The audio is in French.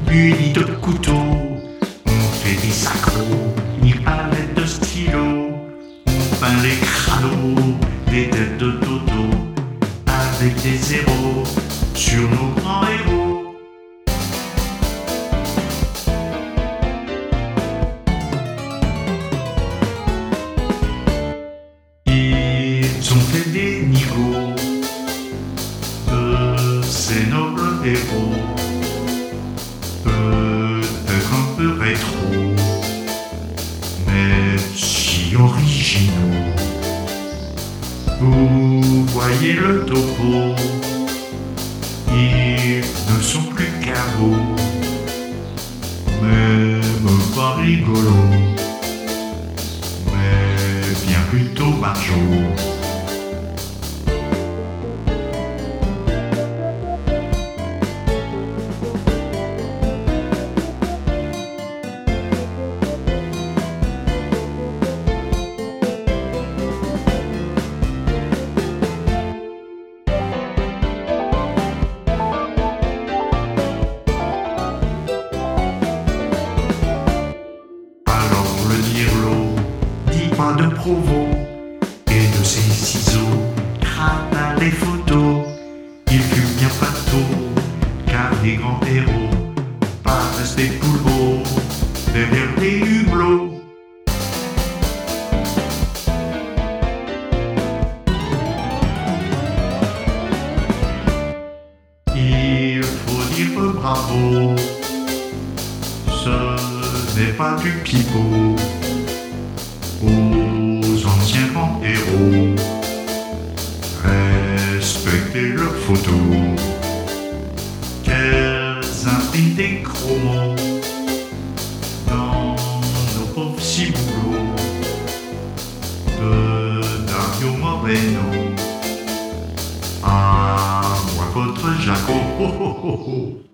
munis de couteaux, on fait des accros, ni palette de stylo, on peint les crâneaux, des têtes de dodo, avec des zéros sur nos grands héros. Ils ont fait des niveaux de ces nobles héros, peut-être un peu rétro, mais si originaux. Vous voyez le topo, ils ne sont plus cabots, même pas rigolos, mais bien plutôt margeaux. Pas de Provo et de ses ciseaux, crâne à les photos. Il fut bien pato, car les grands héros pas restés poulbeaux derrière les hublots. Il faut dire bravo, ce n'est pas du pipeau. Aux anciens grands héros, respectez leurs photos. Quels imprimés chromos dans nos pauvres ciboulots de Dario Moreno. À moi votre Jaco.